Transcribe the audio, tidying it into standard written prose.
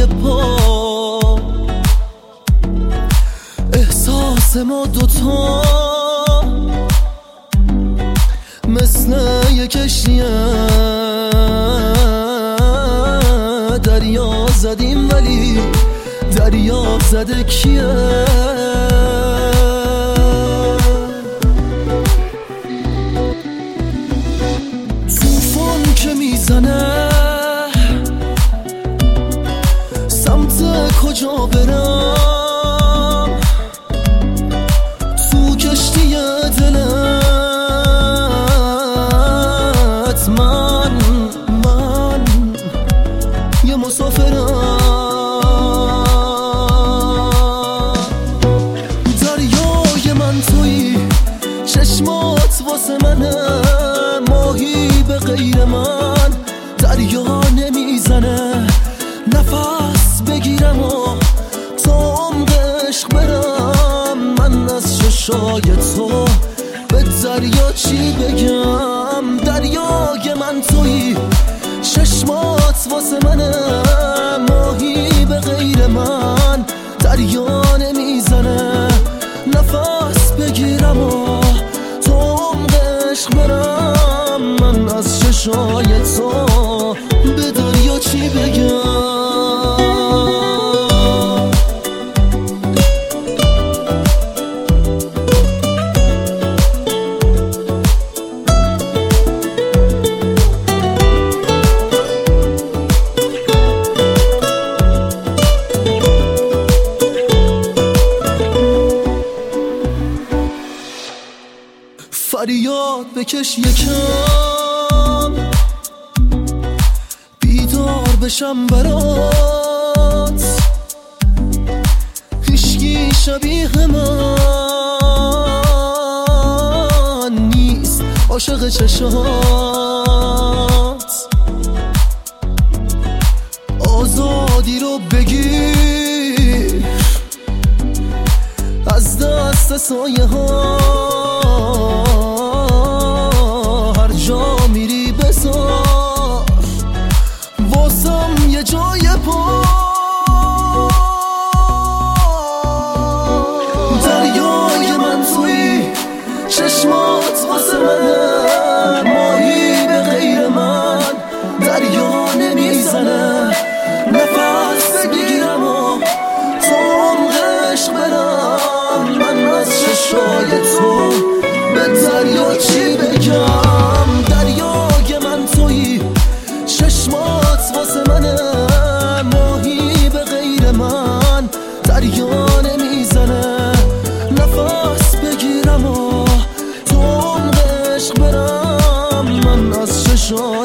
جای پا، احساس ما دوتا مثل یک کشتیه، دریا زدیم ولی دریا زده کیه؟ طوفان که میزنه سمت کجا برم؟ تو کشتی دلت من یه مسافرم. دریای من تویی، چشمات واسه منه، ماهی به غیر من دریا نمیزنه. نفس بگیرم و تا عمق عشق برم، من از چشای تو به دریا چی بگم؟ دریای من تویی، چشمات واسه منه، ماهی به غیر من دریا نمیزنه. نفس بگیرم و تا عمق عشق برم، من از چشای تو به دریا چی بگم؟ فریاد بکش یکم، بیدار بشم برات، هیچکی شبیه من نیست عاشق چشات. آزادی رو بگیر از دست سایه ها، هر جا میری بذار واسم یه جای پا. دریای من تویی، چشمات واسه منه، ماهی به غیر من دریا نمیزنه. نفس بگیرم و تا عمق عشق برم، من از چشای تو به دریا چی بگم؟ دریای من تویی، چشمات واسه منه، ماهی به غیر من دریا نمیزنه. نفس بگیرم و تا عمق عشق برم، من از چشای